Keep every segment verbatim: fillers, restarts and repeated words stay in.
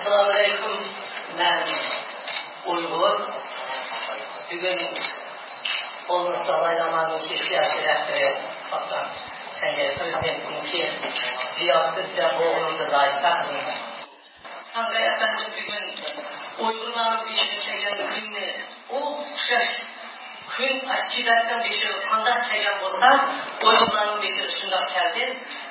Assalamu alaikum. Ben Uygur. Bugün olmuşta alaylamanın ki siyasi rehberi Hasan Sengel Prezident'in ki ziyafette boğulunca dair takımında. Sangay Efendi bugün Uygurların işini çeken günde o kuşaş gün Tibet'ten bir şey kandak çeken olsa Uygurların bir şey şundan geldi.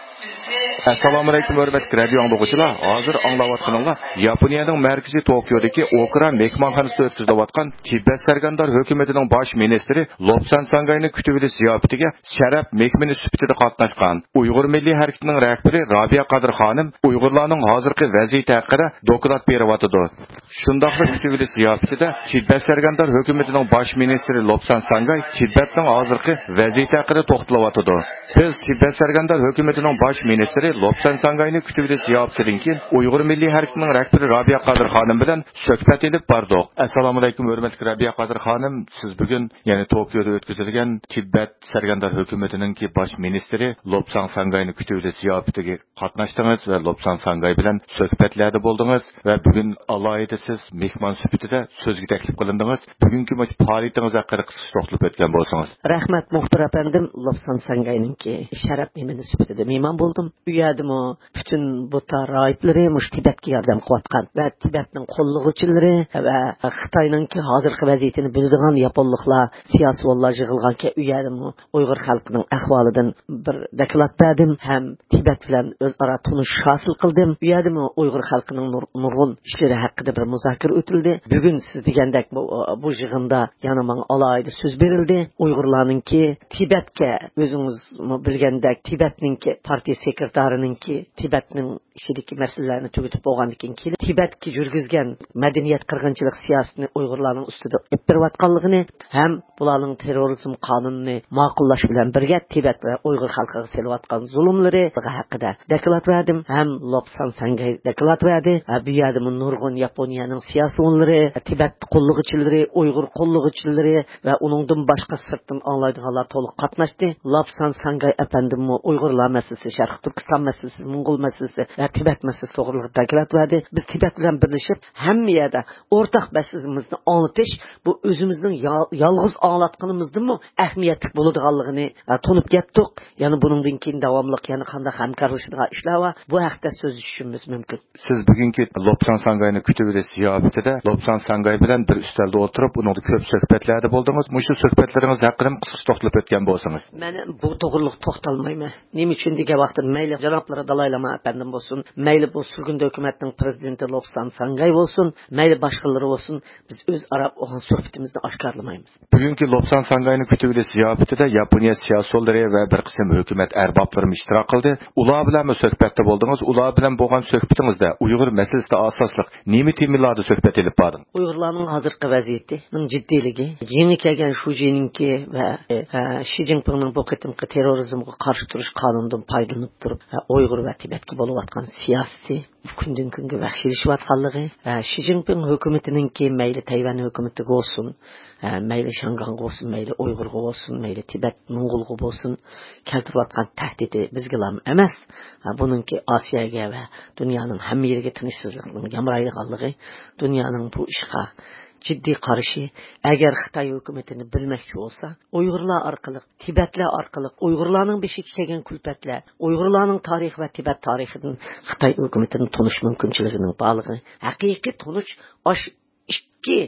Assalomu alaykum hurmatli radio anglag'uchilar. Hozir anglayotganinglar Yaponiyaning markaziy Tokiodagi Okura mehmonxonasida o'tkazilayotgan Tibet Sargandar hukumatining bosh ministri Lobsan Sangayni kutib olish ziyofatiga sharaf mehmoni sifatida qatnashgan Uyg'ur milliy harakatining rahbari Robiya Qodir xonim Uyg'urlarning hozirgi vaziyati haqida doklad beryotdi. Shundaqli kutib olish ziyofatida Tibet Sargandar hukumatining bosh ministri Lobsan Sangay Tibetning hozirgi vaziyati haqida to'xtalyotdi. Biz Tibet Sargandar hukumatining bosh ministri Lobsan Sangayni kutib olish ziyofatidan keyin Uyg'ur milliy harakatining rahbari Robiya Qodir xonim bilan suhbat olib bordik. Assalomu alaykum hurmatli Robiya Qodir xonim, siz bugun ya'ni Tokioda o'tkazilgan Tibet Sargandar hukumatining bosh ministri Lobsan Sangayni kutib olish ziyofatiga qatnashdingiz va Lobsan Sangay bilan suhbatlarda bo'ldingiz va bugun alohida siz mehmon sifatida so'zga taklif qilindingiz. Bugungi faoliyatingiz haqida qisqa to'xtalib o'tgan bo'lsangiz. Rahmat muxbir apandim, Lobsan Sangayning sharaf mehmoni sifatida mehmon bo'ldim. U yerdimi bütün bu tarayipleri muş Tibetga yordam qilayotgan va Tibetning qo'llovchilari va Xitoyningki hozirgi vaziyatini biladigan yaponliklar, siyosatchilar yig'ilganki u yerdimi Uyg'ur xalqining ahvolidan bir doklad berdim ham Tibet bilan o'zaro tanish hosil qildim. U yerdimi Uyg'ur xalqining nurg'un ishlari haqida bir muzokara o'tildi. Bugun siz degandek bu, bu yig'inda yana menga alohida so'z berildi. Uyg'urlarningki Tibetga o'zingiz bilgandek Tibetningki partiya sekretarininki Tibetning ishidagi masalalarni tugatib bo'lgandan keyin Tibetga yurgizgan madaniyat qirg'inchilik siyosatini Uyg'urlarning ustida olib berayotganligini ham bularning terrorizm qonunini ma'qullash bilan birga Tibet va Uyg'ur xalqiga selayotgan zulmlari haqida doklad berdim. Ham Lobsan Sangay doklad berdi. Bu yerda nurg'un Yaponiyaning siyosatchilari, Tibet qo'llovchilari, Uyg'ur qo'llovchilari va uningdan boshqa sirtdan anglaydiganlar to'liq qatnashdi. Lobsan Sangay apandim Uyg'urlar masalasi, Sharq Turkiston masalasi, Mo'ng'ul masalasi va Tibet masalasi to'g'riliq doklad berdi. Biz Tibet bilan birlashib hamma yerda o'rtaq masalamizni anglatish, bu o'zimizning yolg'iz anglatganimizdimi ahamiyatli bo'ladiganligini tunib yetdik. Ya'ni buningdan keyin davomli yana qanday hamkorlashadigan ishlar va bu haqda so'zlashishimiz mumkin. Siz bugungi Lobsan Sangayni kutib olish ziyofatida Lobsan Sangay bilan bir ustalda o'tirib, uningda ko'p suhbatlarda bo'ldingiz. Mushu suhbatlaringiz haqida qisqa to'xtalib o'tgan bo'lsangiz. Men bu to'g'riliq to'xtalmayman. Nima uchun degan vaqtda mayli janoblari Dalay Lama apandim bo'lsin, mayli bu surgun hukumatning prezidenti Lobsan Sangay bo'lsin, mayli boshqalari bo'lsin, biz o'z arab o'g'an suhbatimizni oshkorlamaymiz. Bugungi Lobsan Sangayni kutib olish ziyofatida Yaponiya siyosatchilari va bir qism hukumat arboblari ishtirok qildi. Ular bilan suhbatda bo'ldingiz. Ular bilan bo'lgan suhbatingizda Uyg'ur masalasida asosli nima temalarda suhbat olib bordingiz? Uyg'urlarning hozirgi vaziyatining jiddiyligi, yangi kelgan Shu Jinping va Shi Jinpingning bu qitimqi terrorizmga qarshi turish qonunidan foydalanib turib Uyg'ur va Tibetga bo'layotgan siyosiy kundan kunga vahshiylashayotganligi, Shi Jinping hukumatiningki mayli Tayvan hukumatiga bo'lsin, mayli Shangang bo'lsin, mayli Uyg'urga bo'lsin, mayli Tibet Mo'ng'ulga bo'lsin keltirayotgan tahdidi bizga ham emas. Buningki Osiyoga va dunyoning hamma yeriga tinchsizlikning yamraydiganligi, dunyoning bu ishga ciddi qarashi, agar Xitoy hukumatini bilmoqchi bo'lsa, Uyg'urlar orqali, Tibetlar orqali, Uyg'urlarning beshiga kelgan kulfatlar, Uyg'urlarning tarixi va Tibet tarixidan Xitoy hukumatini tonish mumkinchiligining borligi, haqiqiy tonish osh ikki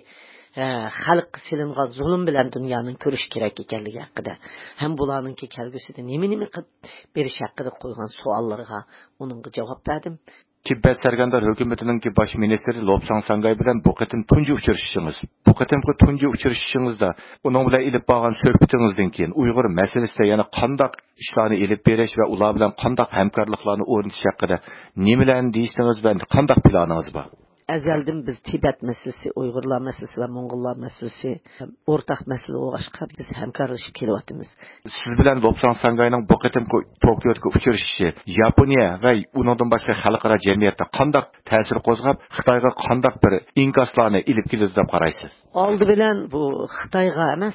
xalq silingan zulm bilan dunyoning ko'rish kerak ekanligi haqida ham bularningki kelgusida nima-nima qilib berish haqida qo'ygan savollarga uningga javob berdim. Tibet Sargandar hukumatining bosh ministri Lobsan Sangay bilan bu qatim tunji uchrashishingiz. Bu qatimki tunji uchrashishingizda uning bilan ilib borgan suhbatingizdan keyin Uyg'ur masalasida yana qanday ishlarni ilib berish va ular bilan qanday hamkorliklarni o'rnatish haqida nimalarni deyishingiz va qanday planingiz bor? Azaldan biz Tibet meselesi, Uyg'urlar meselesi ve Moğollar meselesi o'rtaq masala bo'lg'achqa biz hamkorlashib kelyapmiz. Siz bilan Lobsan Sangayning bu qatim Tokioga uchrashishi Yaponiya va undan boshqa xalqaro jamiyatda qanday ta'sir qo'zg'ab, Xitoyga qanday bir inkaslarni ilib keladi deb qaraysiz? Oldi bilan bu Xitoyga emas,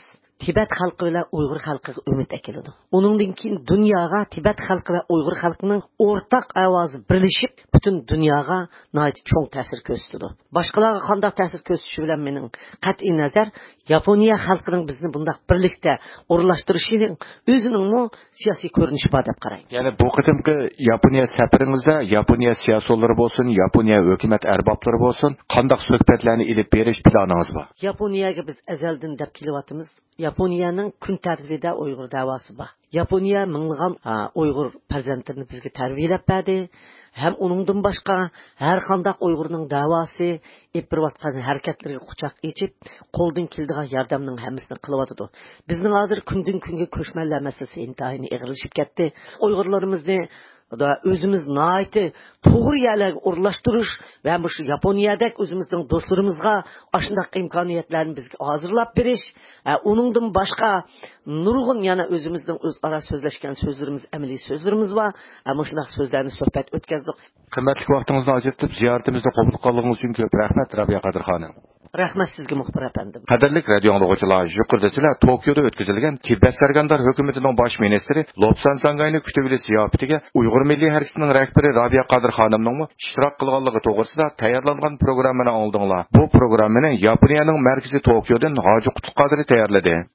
Tibet xalqı bilan Uyg'ur xalqiga umid keladi. Uningdan keyin dunyoga Tibet xalqi va Uyg'ur xalqining o'rtaq ovozi birlashib, butun dunyoga nihoyat cho'ng ta'sir ko'rsatdi. Boshqalarga qanday ta'sir ko'rsatishi bilan mening qat'iy nazar Yaponiya xalqining bizni bunday birlikda o'rlashtirishining o'zining siyosiy ko'rinishi bor deb qarayman. Ya'ni bu qitimki Yaponiya safaringizda Yaponiya siyosatchilari bo'lsin, Yaponiya hukumat arboblari bo'lsin, qanday suhbatlarni ilib berish planingiz bor? Yaponiyaga biz azaldan deb kelyapmiz. Yaponiyaning kun tartibida Uyg'ur davosi bor. Yaponiya ming'an Uyg'ur farzandlarini bizga tarbiyalab berdi. Hem onundan başka her qandaq Uyg'urning davosi, epirvatgan harakatlarga quchoq echib, qo'ldan keldigan yordamning hammasini qilyapti. Bizning hozir kundan kunga ko'chmanlar masalasi intayin ig'ilishib ketdi. Uyg'urlarimizni da özümüz naiti to'g'ri yerlarga o'rlashtirish va bu Yaponiyadek o'zimizning do'stlarimizga ashundaq imkoniyatlarni bizga hozirlab berish, uningdan boshqa nurg'un yana o'zimizning o'zaro so'zlashgan so'zlarimiz, amaliy so'zlarimiz va ana shundaq so'zlarni suhbat o'tkazdik. Qimmatli vaqtingizni ajratib ziyoratimizni qabul qilganingiz uchun ko'p rahmat, Rabiya Qodir xonim. Rahmat sizga muxbir afandim. Qadrli radio anglag'uchilar, yuqorida sizlar Tokioda o'tkazilgan Tibet Sargandar hukumatining bosh ministri Lobsan Sangayni kutuvli ziyofatiga Uyg'ur milliy harakatining rahbari Rabiya Qodir xonimning ishtirok qilganligi to'g'risida tayyorlangan programmani oldinglar. Bu programmani Yaponiyaning markazi Tokiodan Hoji Qutub Qodir tayyorladi.